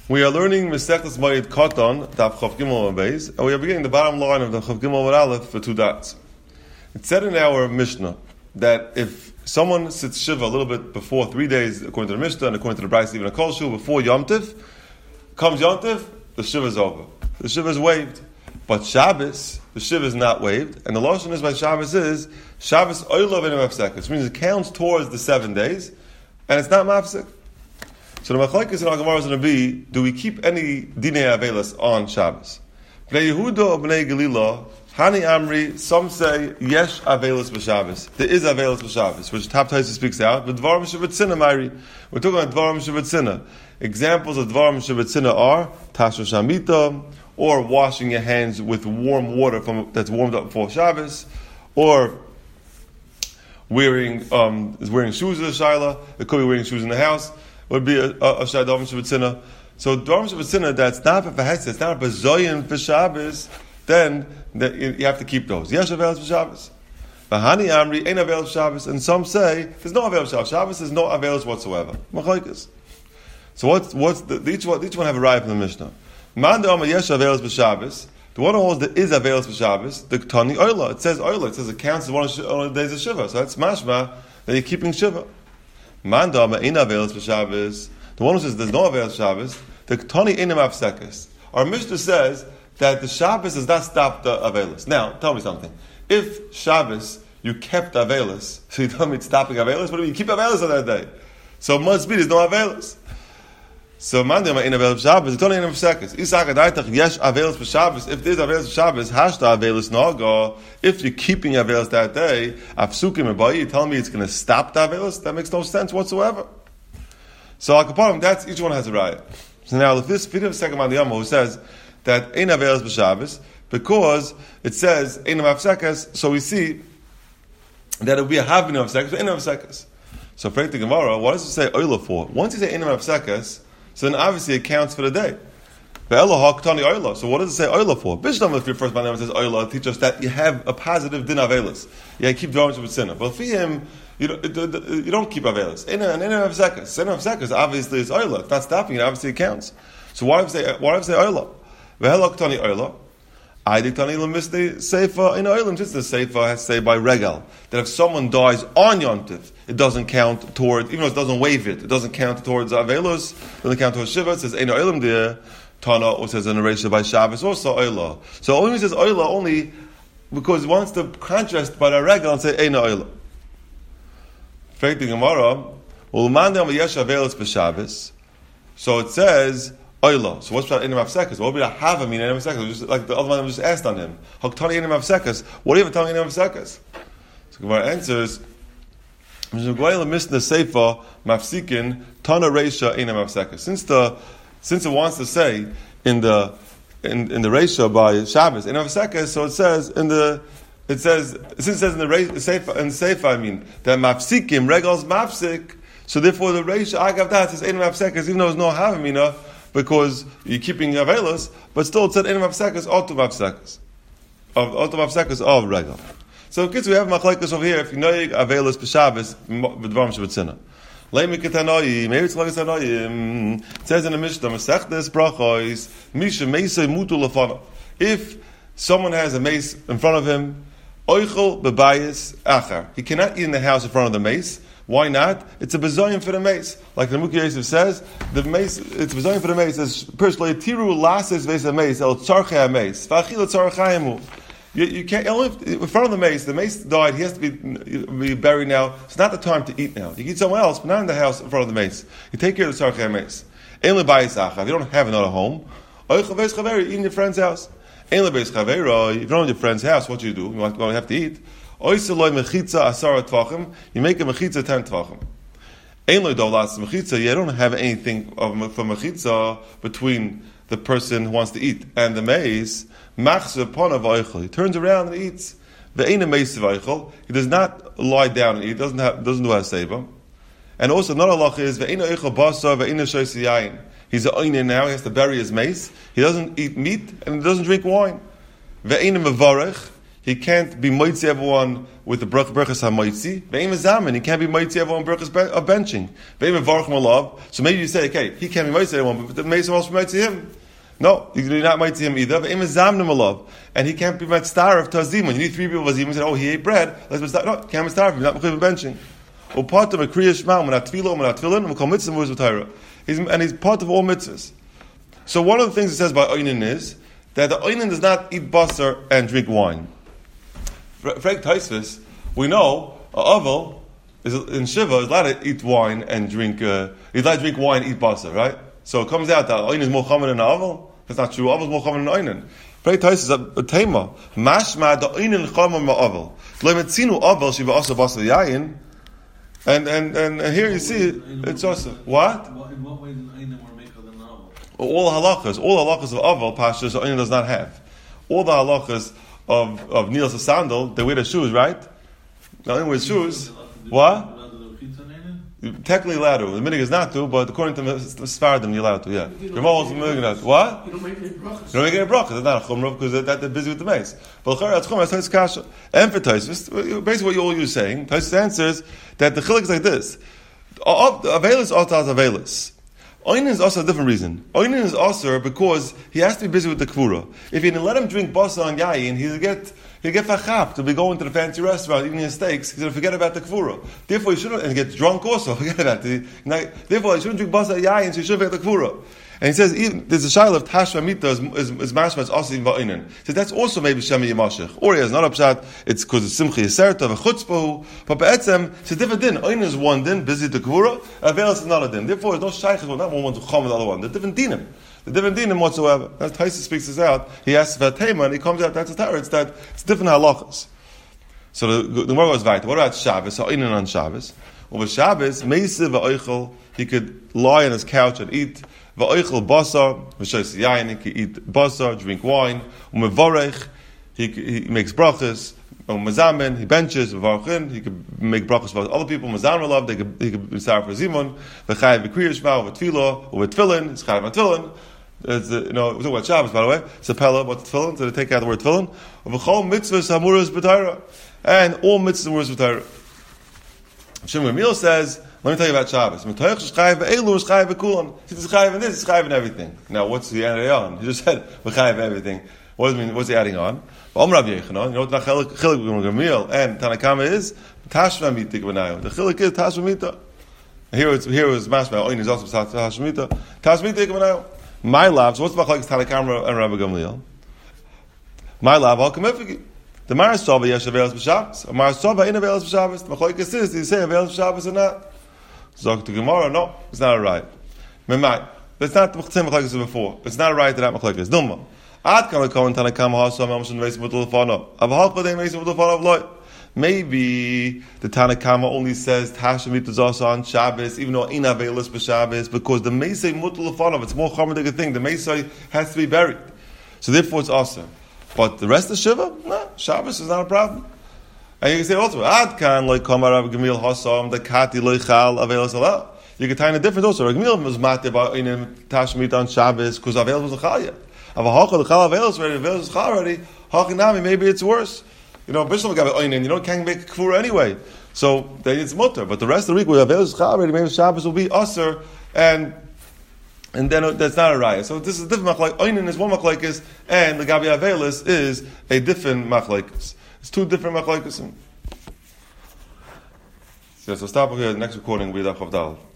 We are learning Masechtas Mayit Katan, Daf Chav Gimel Beis, and we are beginning the bottom line of the Chav Gimel Aleph for 2 dots. It said in our Mishnah that if someone sits Shiva a little bit before 3 days, according to the Mishnah and according to the Brayso, even a Kol Shu, before Yom Tiv, comes Yom Tiv, the Shiva is over. The Shiva is waived. But Shabbos, the Shiva is not waived, and the Lashon is by Shabbos is Shabbos Oila V'Eino Mafsek, which means it counts towards the 7 days, and it's not Mafsek. So the Machlokes in our Gemara is going to be: do we keep any Dinei Avelis on Shabbos? Bnei Yehuda or Bnei Galila? Hani Amri. Some say Yesh Avelis b'Shabbos. There is Avelis b'Shabbos, which Top Taisa speaks out. But Dvarim Shebetzina Ma'iri. We're talking about Dvarim Shebetzina. Examples of Dvarim Shebetzina are Tasha Shamita, or washing your hands with warm water that's warmed up before Shabbos, or wearing shoes in the Shaila. It could be wearing shoes in the house. Would be a Dvarim Shebetzina. So Dvarim Shebetzina, that's not for Hesed, it's not for Zoyin for Shabbos, then you have to keep those. Yesh Avelis for Shabbos. Bahani Amri, ain't Avelis for Shabbos. And some say, there's no Avelis for Shabbos. Shabbos is no Avelis whatsoever. Machlokes. So each one have a right from the Mishnah. Man de Amar Yesh Avelis for Shabbos. The one who holds there is Avelis for Shabbos, the Ktani Oila. It says Oila. It says it counts as one of the days of Shiva. So that's mashma that you're keeping Shiva. Man de Amar Ein Avelis for Shabbos. The one who says there's no Avelis for Shabbos, the Ktani Ein Mafsekes. Our Mishnah says that the Shabbos does not stop the Avelis. Now, tell me something. If Shabbos you kept Avelis, so you tell me it's stopping Avelis, what do you mean? You keep Avelis on that day. So must be there's no Avelis. So Monday in Avelis Shabbos, it's only in Mafsekes. Isaka Daitach Yesh Avelis for Shabbos. If there's Avelis for Shabbos, Hashta Avelis Naga. If you're keeping Avelis that day, Afsukim Abayi, you tell me it's going to stop the Avelis? That makes no sense whatsoever. So Akaparim, that's each one has a riot. So now if this video of second man who says that Ein Avelis for Shabbos, because it says Ein Mafsekes, so we see that it will be a Havin Mafsekes, but Ein Mafsekes. So for the Gemara, what does it say Oila for? Once you say Ein Mafsekes, so then obviously it counts for the day. So what does it say Oila for? Bishlam, if your first man says Oila, teach us that you have a positive din Avelis. Yeah, keep drawing with sinner. But for him, you don't keep Avelis. In Mafsekes, obviously it's Oila. It's not stopping it, obviously it counts. So why do I say Oila? V'helo ktani Oila. I diktani l'misnei seifa in Oilim. Just the seifa has to say by regal that if someone dies on Yom Tiv, it doesn't count towards, even though it doesn't waive it doesn't count towards Avelos, it doesn't count towards Shiva. It says Ein Oilim there. Tana or says in a ratio by Shabbos also Oila. So only says Oila only because it wants to contrast by the regal and say Ein Oila. Faith the Gemara, Ulmandam Yesh Avelos b'Shabbos. So it says Oila. So what's that Ein Mafsekes? What would be a have mean Ein Mafsekes? Just like the other one just asked on him. Haktani Ein Mafsekes. What do you even tell me Ein Mafsekes? So Gemara answers, Mishnugoyla Misna Seifa Mafsikin Tana Reisha Ein Mafsekes. Since it wants to say in the Reisha by Shabbos Ein Mafsekes, so it says in the Seifa, I mean that Mafsikim regals Mafsik. So therefore the Reisha Agav that says Ein Mafsekes, even though there's no Havamina, because you're keeping Avelis, but still it said Ein Mafsekes, Otu Mafsekes of regal. So kids, we have Machlokes over here. If you know Avelis b'Shabbos, b'Dvarim Shebetzina. Maybe it's like it says in the Mishnah, Masechtes Brachos, Misha Meisei Mutu Lefana. If someone has a mace in front of him, Oichel Bebayis Achar. He cannot eat in the house in front of the mace. Why not? It's a bezoyim for the mace. Like the Mukhi Yosef says, the mace, it's bezoyim for the mace. It's personally tiru lases vesa mace el tzarchei mace v'achil tzarcheimu. You can't only in front of the mace. The mace died. He has to be buried now. It's not the time to eat now. You can eat somewhere else, but not in the house in front of the mace. You take care of the tzarchei mace. Ein lebayis achav. You don't have another home. Oichel beis chaveri. Eat in your friend's house. Ein lebeis chaveri. If you don't have your friend's house, what do? You have to eat. Oiseloi mechitza asara tvachim. You make a mechitza 10 tvachim. Ein lo dolas mechitza. You don't have anything for mechitza between the person who wants to eat and the mace. Machze ponav oichel. He turns around and eats. Ve'ena mace oichel. He does not lie down and eat. Doesn't do a seva. And also another halacha is ve'ena oichel basa ve'ena shoysi yayin. He's an oinen now. He has to bury his mace. He doesn't eat meat and he doesn't drink wine. Ve'ena mevarech. he can't be moitzi everyone with the brachas hamoitzi. Ve'im zamen, he can't be moitzi everyone brachas benching. Ve'im varchim alav. So maybe you say, okay, he can't be moitzi everyone, but the mason also moitzi him. No, you not moitzi him either. Ve'im zamnim alav, and he can't be metzdarif to azimun. You need 3 people of azimun. Say, oh, he ate bread. Let's metzdarif. No, can't metzdarif. You're not mechuyev benching. Or part of a kriya shema, when atfilo, when atfilin, and we call mitzvah moves with Torah. And he's part of all mitzvahs. So one of the things it says by oinin is that the oinin does not eat basar and drink wine. Frek Taisvis, we know a avel is in Shiva is allowed to eat wine and drink. He's allowed to drink wine and eat basar, right? So it comes out that oinin is more common than avel. That's not true. Avel is more common than oinin. Frek Taisvis a tema mashma the oinin common ma avel. Lemetzinu avel shiva also basar yayin. And here you see it's also what? In what way is oinin more mekel than avel? All halachas of avel pashas oinin does not have. All the halachas of Niels a sandal, they wear the shoes, right? Now, they wear shoes. What? Technically allowed to. The minig is not to, but according to Sfaradim, you're allowed to, yeah. What? You don't make any brachas. You don't make any brachas. It's not a chumrah because they're busy with the mace. But l'chara, it's chumrah, it's kasha. And for Taisus, basically what you're saying, Taisus answers that the chilik is like this. Avelis otas avelis. Oinin is also a different reason. Oinin is also because he has to be busy with the kvura. If you let him drink basa and yayin, he'll get fachap to be going to the fancy restaurant, eating his steaks. He's going to forget about the kvura. Therefore, he shouldn't, and get drunk also. Forget about it. Therefore, he shouldn't drink basa and yayin, so he shouldn't forget the kvura. And he says, there's a shaila of tashva mita is mashma, it's also in va'inin. He says, that's also maybe shemi yamashich. Or he has not a pshat, it's because it's simchi yiserta, v'chutzpahu. But be'etzem, it's a different din. Oinin is one din, busy the kvura, avelis is another din. Therefore, there's no shaykhah, not one to chum with the other one. They're different dinim. The different dinim whatsoever. As Taisa speaks this out, he asks about tema, and he comes out, that's a Torah, it's different halachas. So the Gemara goes right. What about Shabbos? So oinin on Shabbos. Over Shabbos, meisiv va'oichel, he could lie on his couch and eat. Va'oichel basar, v'shois yayin, he could eat basar, drink wine. Umevorech, he makes brachas. Umezamen, he benches. V'varchin, he could make brachas for other people. Umezamen love, he could be sorry for Zimun. V'chayev v'kriyah shema, v'tfilo, or v'tfilin, it's chayev v'tfilin. We're talking about Shabbos, by the way. It's a pella, what's tefillin? So they take out the word tefillin. V'chol mitzvahs hamuras b'Torah, and all mitzvahs hamuras b'Torah. Shimon Gamliel says, let me tell you about Shabbos. He says, it's chayiv in this, it's chayiv in everything. Now, what's the adding on? He just said, we're chayiv everything. What does it mean? What's he adding on? You know what the chilik Gamliel and Tanakama is? Tashva mitik b'nayu. The chilik is tashva mita. Here was mashma. Oin is also tashva mita. Tashva mitik b'nayu. My love. So what's the machlokes Tanakama and Rabbi Gamliel? My love. How come if the Marasova yesh avelos b'Shabbos? A Marasova in avelos b'Shabbos. The machlokes is: do you say avelos b'Shabbos or not? Zok to Gemara. No, it's not a right. Memai. That's not the same machlokes before. It's not a right to that machlokes. Dumma. Ad kan lekon Tanakama hasam amshon veis mutul fano. Avahal kodei veis mutul fano v'loy. Maybe the Tanakama only says Tashemit is also on Shabbos, even though in avelos b'Shabbos, because the Meisei mutul fano, it's more common than a thing. The Meisei has to be buried, so therefore it's awesome. But the rest of Shiva, no, Shabbos is not a problem. And you can say also, Ad kan like Kamar Rav Gamliel Hasam the Kati loichal avelos alal. You can tie in a difference also. Rav Gamliel was matir by in Tashemit on Shabbos because avelos was a chal yet. Avahacha the chal avelos already, avelos is chal already. Hachinami, maybe it's worse. Bishlam got oinin. Can't make a kfura anyway. So then it's mutter. But the rest of the week with avelos is chal already. Maybe Shabbos will be usher and then that's not a raya. So this is a different machlokes. Oinin is one machlokes, and the gabi avelis is a different machlokes. It's two different machlokes. So stop here. The next recording will be Daf Chavdal.